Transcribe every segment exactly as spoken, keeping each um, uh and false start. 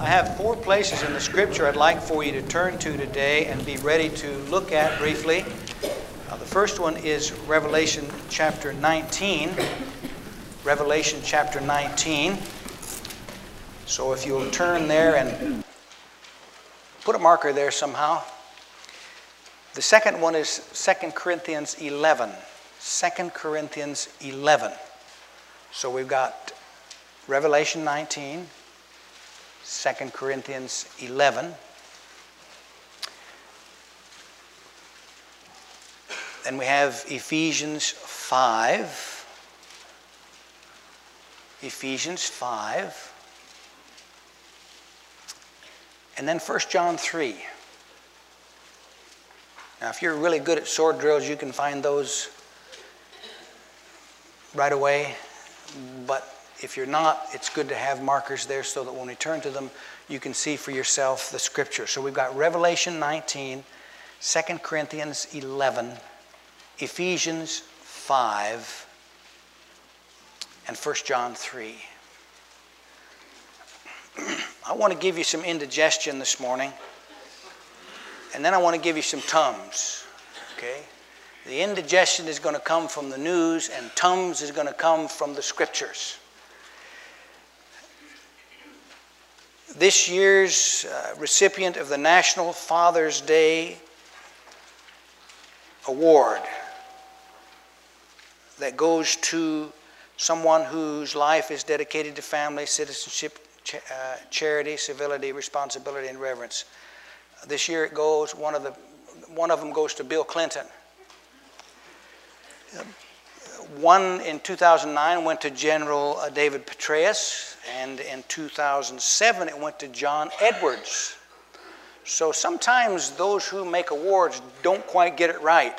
have four places in the Scripture I'd like for you to turn to today and be ready to look at briefly. Uh, the first one is Revelation chapter nineteen. Revelation chapter nineteen. So if you'll turn there and put a marker there somehow. The second one is Second Corinthians eleven. Second Corinthians eleven. So we've got Revelation nineteen, Second Corinthians eleven. Then we have Ephesians five. Ephesians five. And then First John three. Now, if you're really good at sword drills, you can find those right away. But if you're not, it's good to have markers there so that when we turn to them, you can see for yourself the Scripture. So we've got Revelation nineteen, Second Corinthians eleven, Ephesians five, and First John three. I want to give you some indigestion this morning, and then I want to give you some Tums, okay? The indigestion is going to come from the news, and Tums is going to come from the Scriptures. This year's uh, recipient of the National Father's Day Award that goes to someone whose life is dedicated to family, citizenship, ch- uh, charity, civility, responsibility, and reverence. This year it goes, one of the, one of them goes to Bill Clinton. One in two thousand nine went to General uh, David Petraeus, and in two thousand seven it went to John Edwards. So sometimes those who make awards don't quite get it right.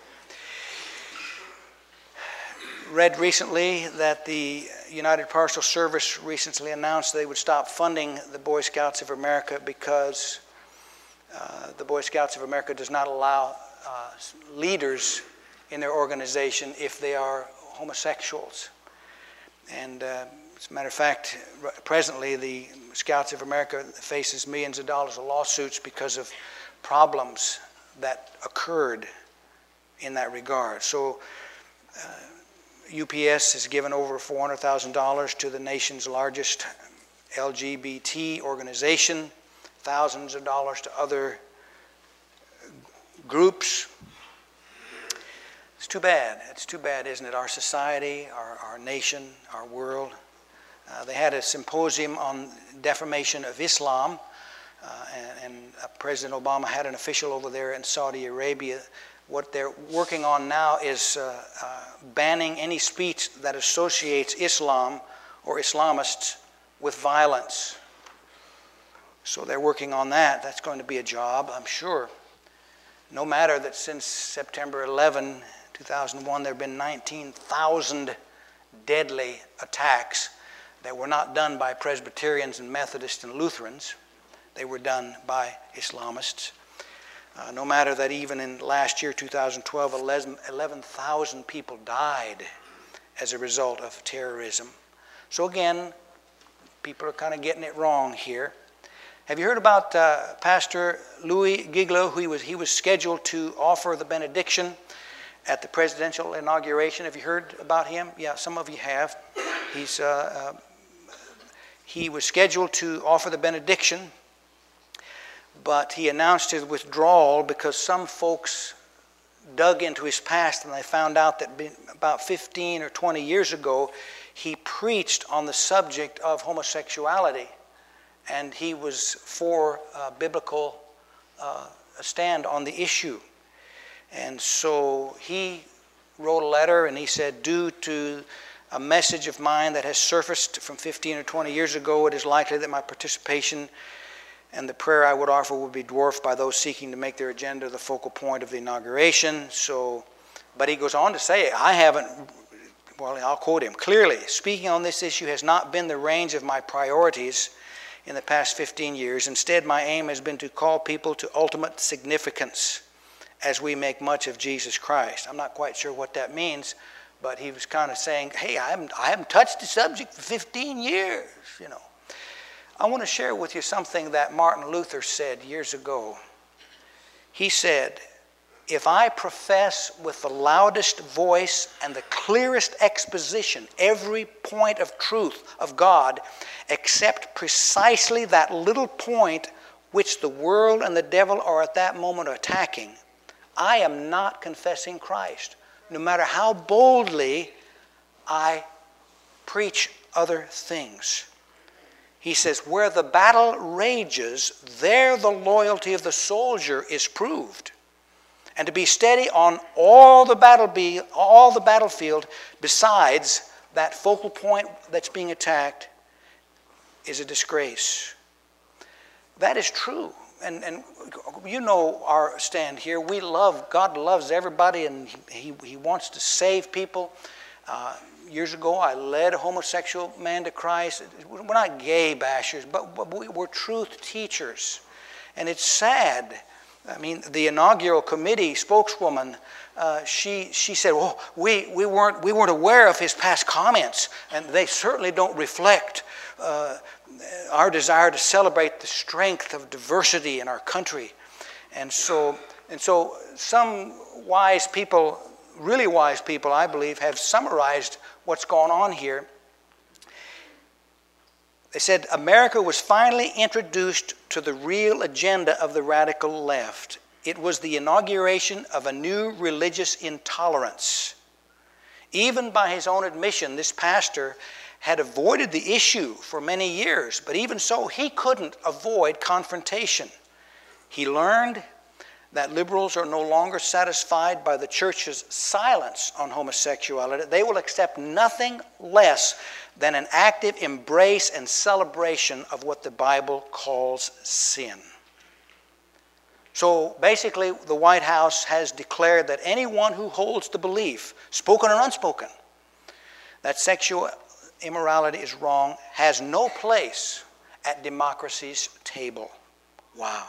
Read recently that the United Parcel Service recently announced they would stop funding the Boy Scouts of America because uh, the Boy Scouts of America does not allow uh, leaders in their organization if they are homosexuals. And uh, as a matter of fact, presently the Scouts of America faces millions of dollars of lawsuits because of problems that occurred in that regard. So uh, U P S has given over four hundred thousand dollars to the nation's largest L G B T organization, thousands of dollars to other groups. It's too bad. It's too bad, isn't it? Our society, our, our nation, our world. Uh, they had a symposium on defamation of Islam, uh, and, and uh, President Obama had an official over there in Saudi Arabia. What they're working on now is uh, uh, banning any speech that associates Islam or Islamists with violence. So they're working on that. That's going to be a job, I'm sure. No matter that since September eleventh, two thousand one, there have been nineteen thousand deadly attacks that were not done by Presbyterians and Methodists and Lutherans. They were done by Islamists. Uh, no matter that even in last year, two thousand twelve, eleven thousand people died as a result of terrorism. So again, people are kind of getting it wrong here. Have you heard about uh, Pastor Louis Giglo? Who he was, he was scheduled to offer the benediction at the presidential inauguration. Have you heard about him? Yeah, some of you have. He's, uh, uh, he was scheduled to offer the benediction, but he announced his withdrawal because some folks dug into his past and they found out that about fifteen or twenty years ago, he preached on the subject of homosexuality. And he was for a biblical uh, stand on the issue. And so he wrote a letter and he said, due to a message of mine that has surfaced from fifteen or twenty years ago, it is likely that my participation and the prayer I would offer would be dwarfed by those seeking to make their agenda the focal point of the inauguration. So, but he goes on to say, I haven't, well, I'll quote him, clearly, speaking on this issue has not been the range of my priorities in the past fifteen years. Instead, my aim has been to call people to ultimate significance as we make much of Jesus Christ. I'm not quite sure what that means, but he was kind of saying, hey, I haven't, I haven't touched the subject for fifteen years, you know. I want to share with you something that Martin Luther said years ago. He said, if I profess with the loudest voice and the clearest exposition every point of truth of God, except precisely that little point which the world and the devil are at that moment attacking, I am not confessing Christ, no matter how boldly I preach other things. He says, where the battle rages, there the loyalty of the soldier is proved. And to be steady on all the battle be, all the battlefield besides that focal point that's being attacked is a disgrace. That is true. And, and you know our stand here. We love, God loves everybody, and He, he wants to save people. Uh, years ago, I led a homosexual man to Christ. We're not gay bashers, but, but we're truth teachers. And it's sad. I mean, the inaugural committee spokeswoman, uh, she she said, "Well, we we weren't we weren't aware of his past comments, and they certainly don't reflect uh, our desire to celebrate the strength of diversity in our country." And so and so, some wise people, really wise people, I believe, have summarized what's going on here. They said America was finally introduced to the real agenda of the radical left. It was the inauguration of a new religious intolerance. Even by his own admission, this pastor had avoided the issue for many years, but even so, he couldn't avoid confrontation. He learned that liberals are no longer satisfied by the church's silence on homosexuality. They will accept nothing less than an active embrace and celebration of what the Bible calls sin. So basically, the White House has declared that anyone who holds the belief, spoken or unspoken, that sexual immorality is wrong, has no place at democracy's table. Wow.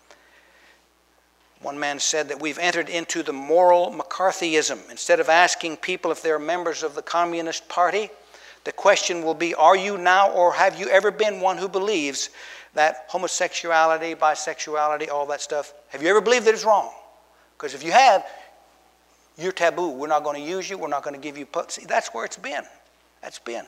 One man said that we've entered into the moral McCarthyism. Instead of asking people if they're members of the Communist Party, the question will be, are you now or have you ever been one who believes that homosexuality, bisexuality, all that stuff, have you ever believed that it's wrong? Because if you have, you're taboo. We're not going to use you. We're not going to give you... See, that's where it's been. That's been.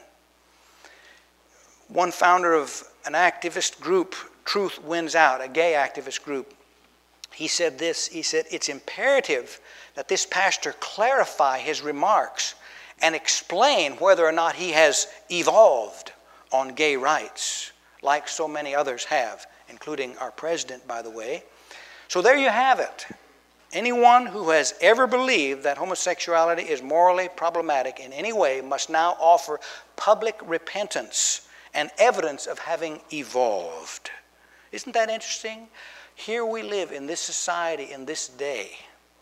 One founder of an activist group, Truth Wins Out, a gay activist group, he said this, he said, it's imperative that this pastor clarify his remarks and explain whether or not he has evolved on gay rights, like so many others have, including our president, by the way. So there you have it. Anyone who has ever believed that homosexuality is morally problematic in any way must now offer public repentance and evidence of having evolved. Isn't that interesting? Here we live in this society, in this day,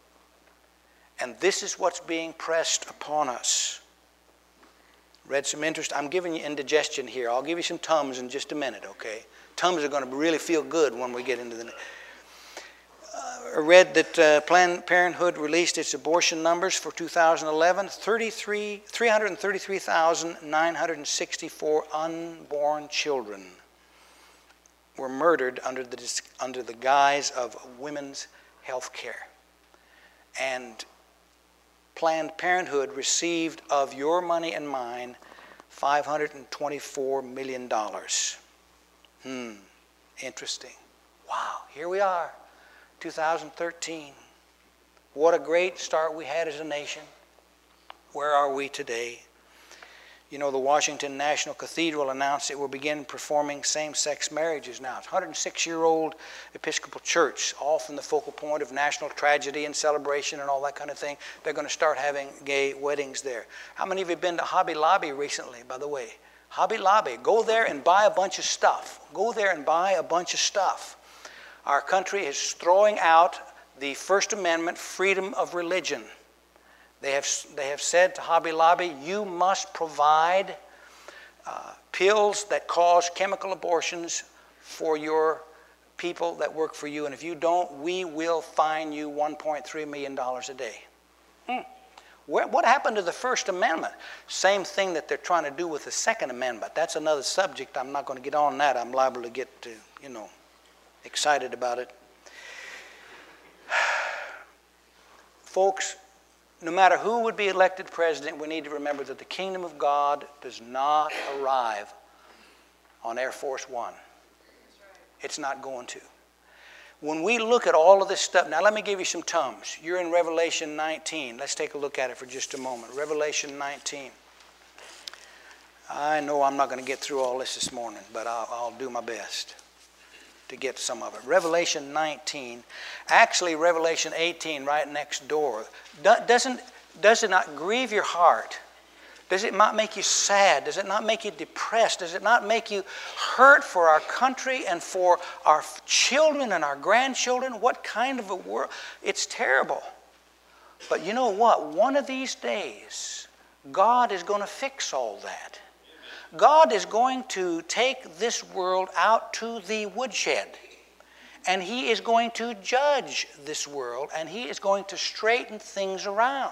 and this is what's being pressed upon us. Read some interest. I'm giving you indigestion here. I'll give you some Tums in just a minute, okay? Tums are going to really feel good when we get into the... Uh, I read that uh, Planned Parenthood released its abortion numbers for two thousand eleven, three hundred thirty-three thousand nine hundred sixty-four unborn children were murdered under the, under the guise of women's health care. And Planned Parenthood received of your money and mine five hundred twenty-four million dollars. Hmm, interesting. Wow, here we are, two thousand thirteen. What a great start we had as a nation. Where are we today? You know, the Washington National Cathedral announced it will begin performing same-sex marriages now. It's a one hundred six-year-old Episcopal church, all from the focal point of national tragedy and celebration and all that kind of thing. They're going to start having gay weddings there. How many of you have been to Hobby Lobby recently, by the way? Hobby Lobby. Go there and buy a bunch of stuff. Go there and buy a bunch of stuff. Our country is throwing out the First Amendment freedom of religion. They have, they have said to Hobby Lobby, you must provide uh, pills that cause chemical abortions for your people that work for you. And if you don't, we will fine you one point three million dollars a day. Hmm. Where, what happened to the First Amendment? Same thing that they're trying to do with the Second Amendment. That's another subject. I'm not going to get on that. I'm liable to get, to, you know, excited about it. Folks, no matter who would be elected president, we need to remember that the kingdom of God does not arrive on Air Force One. It's not going to. When we look at all of this stuff, now let me give you some tums. You're in Revelation nineteen. Let's take a look at it for just a moment. Revelation nineteen. I know I'm not going to get through all this this morning, but I'll, I'll do my best to get some of it. Revelation nineteen. Actually, Revelation eighteen, right next door. Doesn't, does it not grieve your heart? Does it not make you sad? Does it not make you depressed? Does it not make you hurt for our country and for our children and our grandchildren? What kind of a world? It's terrible. But you know what? One of these days, God is going to fix all that. God is going to take this world out to the woodshed. And He is going to judge this world. And He is going to straighten things around.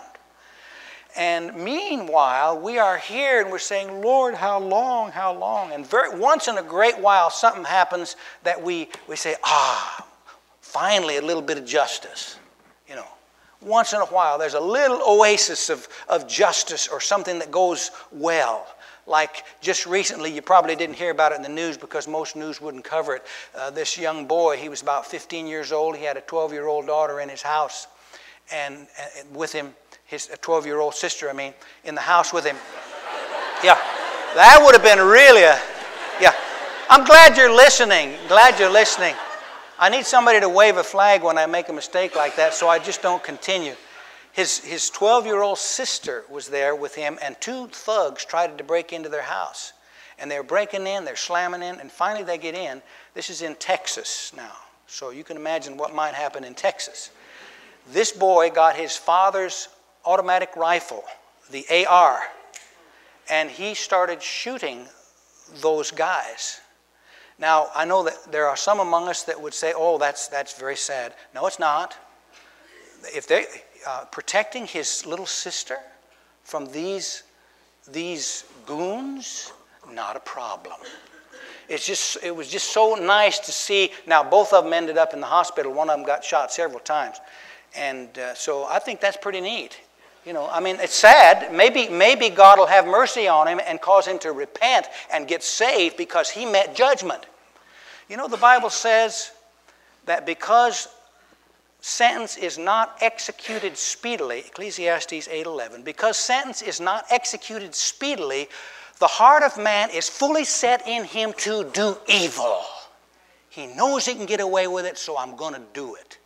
And meanwhile, we are here and we're saying, Lord, how long, how long? And very, once in a great while, something happens that we, we say, ah, finally a little bit of justice. You know, once in a while, there's a little oasis of, of justice or something that goes well. Like just recently, you probably didn't hear about it in the news because most news wouldn't cover it. Uh, this young boy, he was about fifteen years old. He had a twelve-year-old daughter in his house and, and with him. His twelve-year-old sister, I mean, in the house with him. Yeah, that would have been really a, yeah. I'm glad you're listening, glad you're listening. I need somebody to wave a flag when I make a mistake like that so I just don't continue. His his twelve-year-old sister was there with him, and two thugs tried to break into their house. And they're breaking in, they're slamming in, and finally they get in. This is in Texas now, so you can imagine what might happen in Texas. This boy got his father's automatic rifle, the A R, and he started shooting those guys. Now, I know that there are some among us that would say, oh, that's, that's very sad. No, it's not. If they, uh, protecting his little sister from these, these goons, not a problem. It's just, it was just so nice to see. Now, both of them ended up in the hospital. One of them got shot several times. And uh, so I think that's pretty neat. You know, I mean, it's sad. Maybe, maybe God will have mercy on him and cause him to repent and get saved because he met judgment. You know, the Bible says that because sentence is not executed speedily, Ecclesiastes eight eleven, because sentence is not executed speedily, the heart of man is fully set in him to do evil. He knows he can get away with it, so I'm going to do it.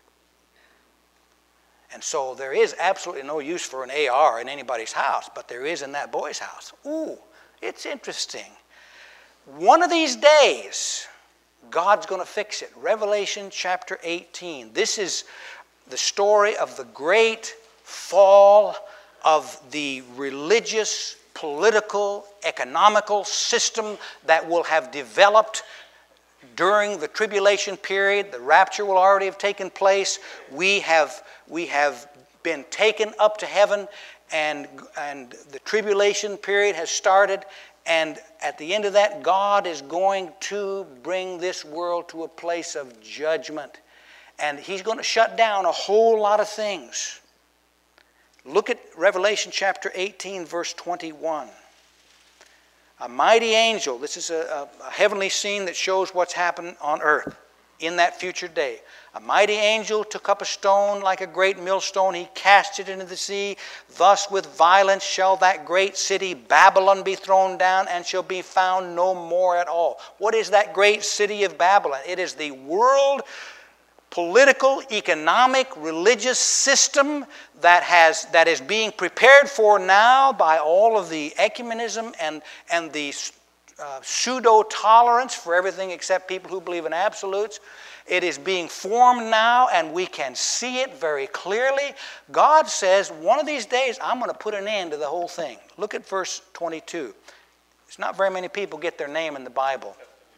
And so there is absolutely no use for an A R in anybody's house, but there is in that boy's house. Ooh, it's interesting. One of these days, God's going to fix it. Revelation chapter eighteen. This is the story of the great fall of the religious, political, economical system that will have developed during the tribulation period. The rapture will already have taken place. We have, we have been taken up to heaven, and, and the tribulation period has started. And at the end of that, God is going to bring this world to a place of judgment. And He's going to shut down a whole lot of things. Look at Revelation chapter eighteen, verse twenty-one. A mighty angel, this is a, a heavenly scene that shows what's happened on earth in that future day. A mighty angel took up a stone like a great millstone. He cast it into the sea. Thus with violence shall that great city Babylon be thrown down and shall be found no more at all. What is that great city of Babylon? It is the world political, economic, religious system that has that is being prepared for now by all of the ecumenism and, and the uh, pseudo-tolerance for everything except people who believe in absolutes. It is being formed now, and we can see it very clearly. God says, one of these days, I'm going to put an end to the whole thing. Look at verse twenty-two. It's not very many people get their name in the Bible.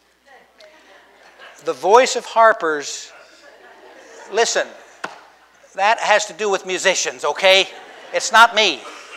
The voice of harpers. Listen, that has to do with musicians, okay? It's not me.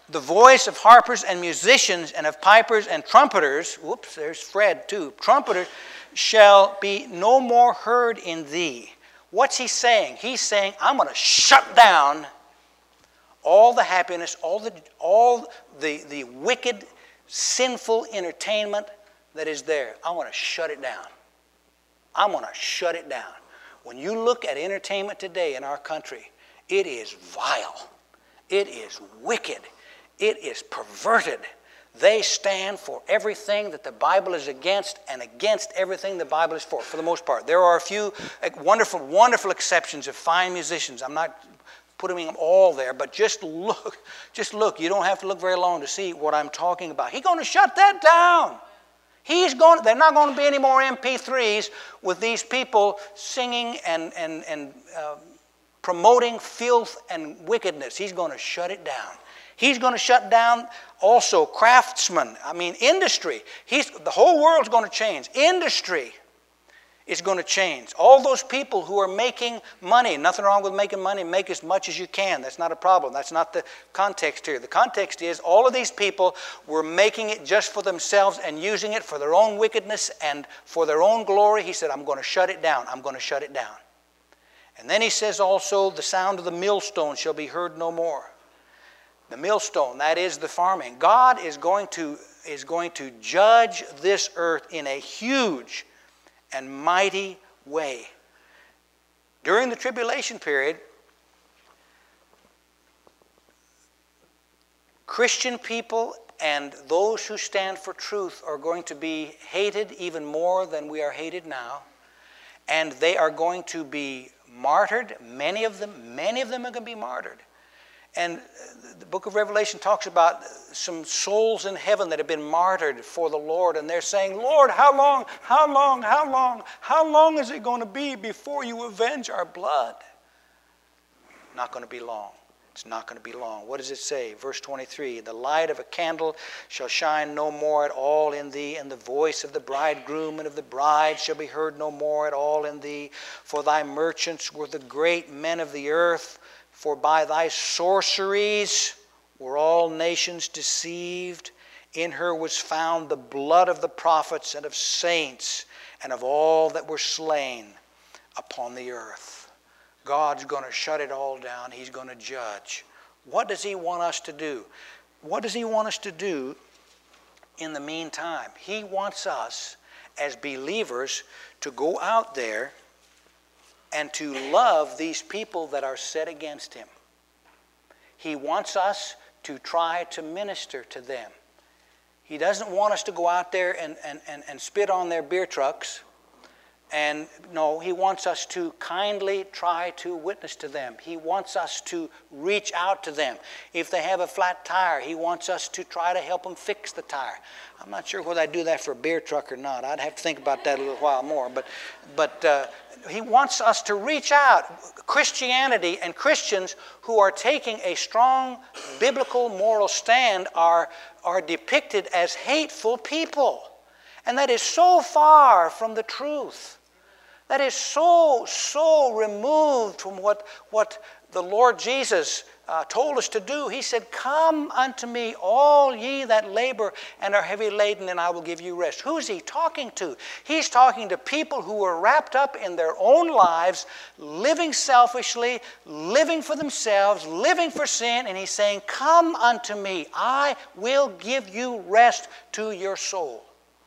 The voice of harpers and musicians and of pipers and trumpeters, whoops, there's Fred too, trumpeters, shall be no more heard in thee. What's he saying? He's saying, I'm going to shut down all the happiness, all the all the, the wicked, sinful entertainment that is there. I want to shut it down. I'm going to shut it down. When you look at entertainment today in our country, it is vile. It is wicked. It is perverted. They stand for everything that the Bible is against and against everything the Bible is for, for the most part. There are a few wonderful, wonderful exceptions of fine musicians. I'm not putting them all there, but just look, just look. You don't have to look very long to see what I'm talking about. He's going to shut that down. He's going, they're not going to be any more M P threes with these people singing and, and, and uh, promoting filth and wickedness. He's going to shut it down. He's going to shut down also craftsmen. I mean, industry. He's, the whole world's going to change. Industry is going to change. All those people who are making money, nothing wrong with making money, make as much as you can. That's not a problem. That's not the context here. The context is all of these people were making it just for themselves and using it for their own wickedness and for their own glory. He said, I'm going to shut it down. I'm going to shut it down. And then he says also, the sound of the millstone shall be heard no more. The millstone, that is the farming. God is going to, is going to judge this earth in a huge and mighty way. During the tribulation period, Christian people and those who stand for truth are going to be hated even more than we are hated now. And they are going to be martyred. Many of them, many of them are going to be martyred. And the book of Revelation talks about some souls in heaven that have been martyred for the Lord. And they're saying, Lord, how long, how long, how long, how long is it going to be before you avenge our blood? Not going to be long. It's not going to be long. What does it say? Verse twenty-three, the light of a candle shall shine no more at all in thee, and the voice of the bridegroom and of the bride shall be heard no more at all in thee. For thy merchants were the great men of the earth. For by thy sorceries were all nations deceived. In her was found the blood of the prophets and of saints and of all that were slain upon the earth. God's going to shut it all down. He's going to judge. What does he want us to do? What does he want us to do in the meantime? He wants us as believers to go out there and to love these people that are set against him. He wants us to try to minister to them. He doesn't want us to go out there and, and, and, and spit on their beer trucks. And no, he wants us to kindly try to witness to them. He wants us to reach out to them. If they have a flat tire, he wants us to try to help them fix the tire. I'm not sure whether I'd do that for a beer truck or not. I'd have to think about that a little while more. But, but uh, he wants us to reach out. Christianity and Christians who are taking a strong biblical moral stand are, are depicted as hateful people. And that is so far from the truth. That is so, so removed from what, what the Lord Jesus uh, told us to do. He said, come unto me, all ye that labor and are heavy laden, and I will give you rest. Who's he talking to? He's talking to people who are wrapped up in their own lives, living selfishly, living for themselves, living for sin, and he's saying, come unto me, I will give you rest to your soul.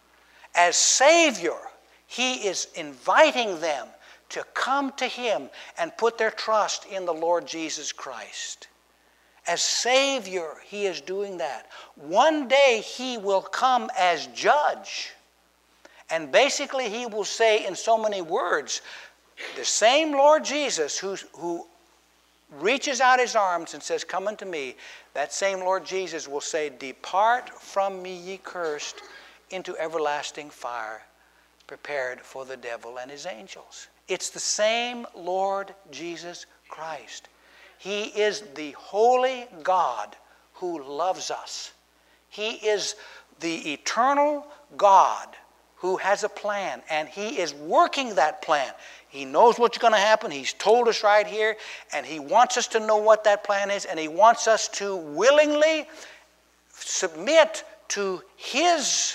As Savior, he is inviting them to come to him and put their trust in the Lord Jesus Christ. As Savior, he is doing that. One day he will come as judge. And basically he will say in so many words, the same Lord Jesus who, who reaches out his arms and says, come unto me, that same Lord Jesus will say, depart from me, ye cursed, into everlasting fire, prepared for the devil and his angels. It's the same Lord Jesus Christ. He is the holy God who loves us. He is the eternal God who has a plan, and He is working that plan. He knows what's going to happen. He's told us right here, and He wants us to know what that plan is, and He wants us to willingly submit to His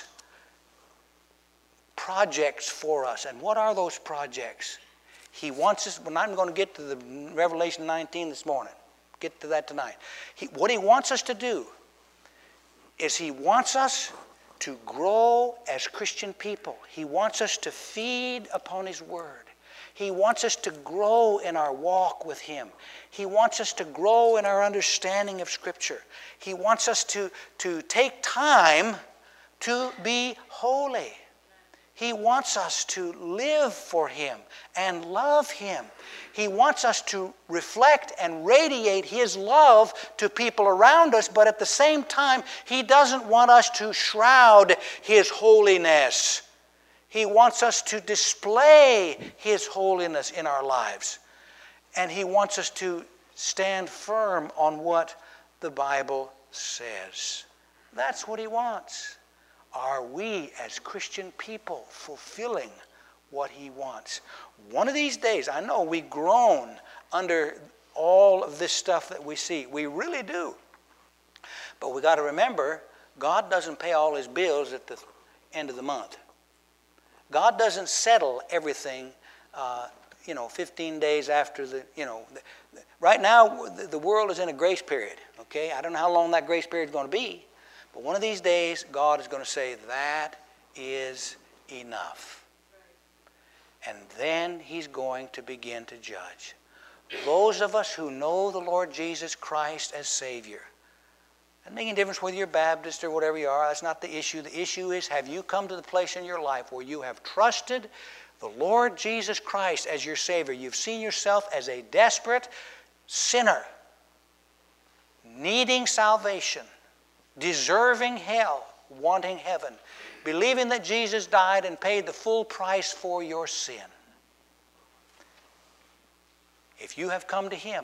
projects for us. And what are those projects? He wants us, well, I'm going to get to the Revelation nineteen this morning. Get to that tonight. He, what He wants us to do is He wants us to grow as Christian people. He wants us to feed upon His Word. He wants us to grow in our walk with Him. He wants us to grow in our understanding of Scripture. He wants us to, to take time to be holy. He wants us to live for Him and love Him. He wants us to reflect and radiate His love to people around us, but at the same time, He doesn't want us to shroud His holiness. He wants us to display His holiness in our lives. And He wants us to stand firm on what the Bible says. That's what He wants. Are we as Christian people fulfilling what He wants? One of these days, I know we groan under all of this stuff that we see. We really do. But we got to remember, God doesn't pay all His bills at the end of the month. God doesn't settle everything, uh, you know, fifteen days after the, you know. The, right now, the, the world is in a grace period, okay? I don't know how long that grace period is going to be. But one of these days, God is going to say, that is enough. And then He's going to begin to judge. Those of us who know the Lord Jesus Christ as Savior. It doesn't make any difference whether you're Baptist or whatever you are. That's not the issue. The issue is, have you come to the place in your life where you have trusted the Lord Jesus Christ as your Savior? You've seen yourself as a desperate sinner, needing salvation, deserving hell, wanting heaven, believing that Jesus died and paid the full price for your sin. If you have come to Him,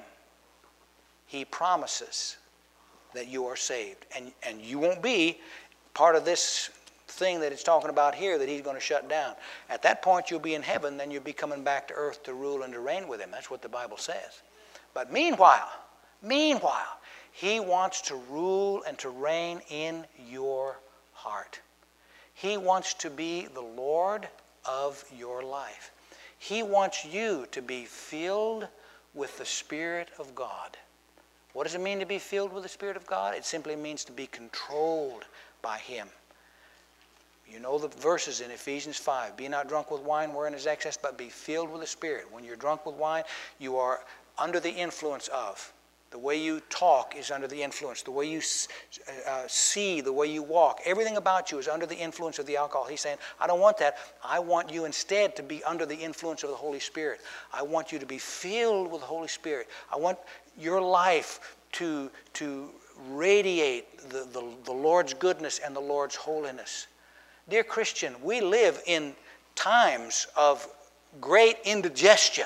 He promises that you are saved. And, and you won't be part of this thing that it's talking about here that He's going to shut down. At that point, you'll be in heaven, then you'll be coming back to earth to rule and to reign with Him. That's what the Bible says. But meanwhile, meanwhile, He wants to rule and to reign in your heart. He wants to be the Lord of your life. He wants you to be filled with the Spirit of God. What does it mean to be filled with the Spirit of God? It simply means to be controlled by Him. You know the verses in Ephesians five. Be not drunk with wine wherein is excess, but be filled with the Spirit. When you're drunk with wine, you are under the influence of. The way you talk is under the influence. The way you uh, see, the way you walk, everything about you is under the influence of the alcohol. He's saying, I don't want that. I want you instead to be under the influence of the Holy Spirit. I want you to be filled with the Holy Spirit. I want your life to, to radiate the, the, the Lord's goodness and the Lord's holiness. Dear Christian, we live in times of great indigestion.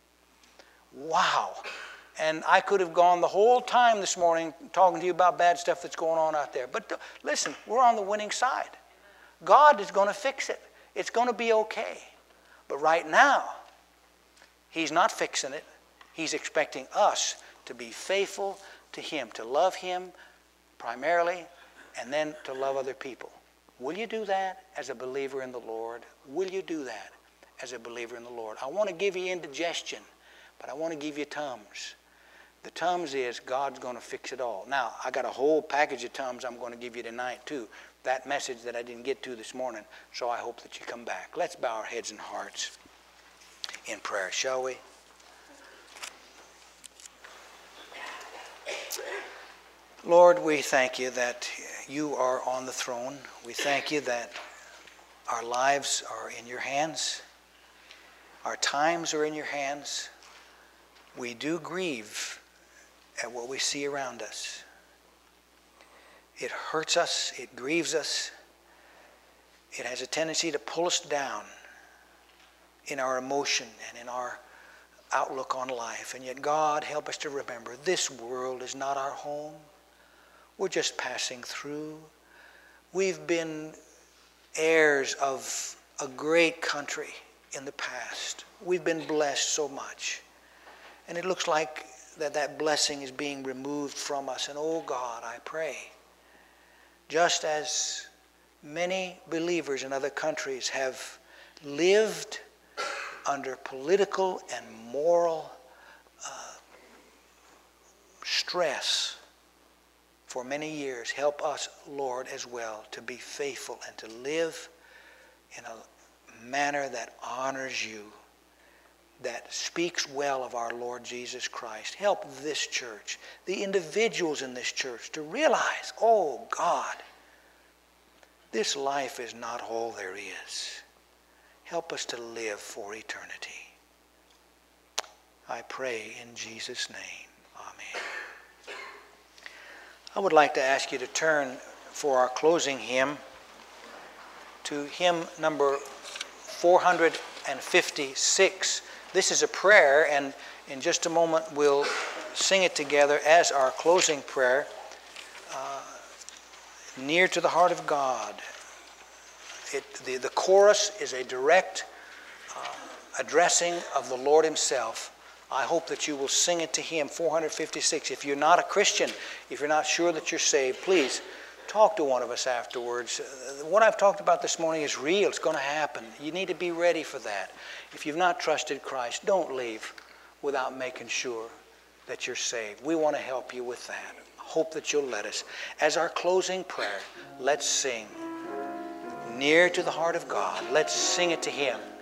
Wow. And I could have gone the whole time this morning talking to you about bad stuff that's going on out there. But listen, we're on the winning side. God is going to fix it. It's going to be okay. But right now, He's not fixing it. He's expecting us to be faithful to Him, to love Him primarily, and then to love other people. Will you do that as a believer in the Lord? Will you do that as a believer in the Lord? I want to give you indigestion, but I want to give you Tums. The Tums is God's going to fix it all. Now, I got a whole package of Tums I'm going to give you tonight too. That message that I didn't get to this morning. So I hope that you come back. Let's bow our heads and hearts in prayer, shall we? Lord, we thank you that you are on the throne. We thank you that our lives are in your hands. Our times are in your hands. We do grieve at what we see around us. It hurts us. It grieves us. It has a tendency to pull us down in our emotion and in our outlook on life. And yet, God, help us to remember this world is not our home. We're just passing through. We've been heirs of a great country in the past. We've been blessed so much. And it looks like that that blessing is being removed from us. And oh God, I pray, just as many believers in other countries have lived under political and moral uh, stress for many years, help us, Lord, as well to be faithful and to live in a manner that honors you, that speaks well of our Lord Jesus Christ. Help this church, the individuals in this church, to realize, oh God, this life is not all there is. Help us to live for eternity. I pray in Jesus' name. Amen. I would like to ask you to turn for our closing hymn to hymn number four hundred fifty-six. This is a prayer, and in just a moment we'll sing it together as our closing prayer. Uh, near to the heart of God. It, the, the chorus is a direct uh, addressing of the Lord himself. I hope that you will sing it to him, four hundred fifty-six. If you're not a Christian, if you're not sure that you're saved, please talk to one of us afterwards. Uh, what I've talked about this morning is real. It's going to happen. You need to be ready for that. If you've not trusted Christ, don't leave without making sure that you're saved. We want to help you with that. Hope that you'll let us. As our closing prayer, let's sing Near to the Heart of God. Let's sing it to him.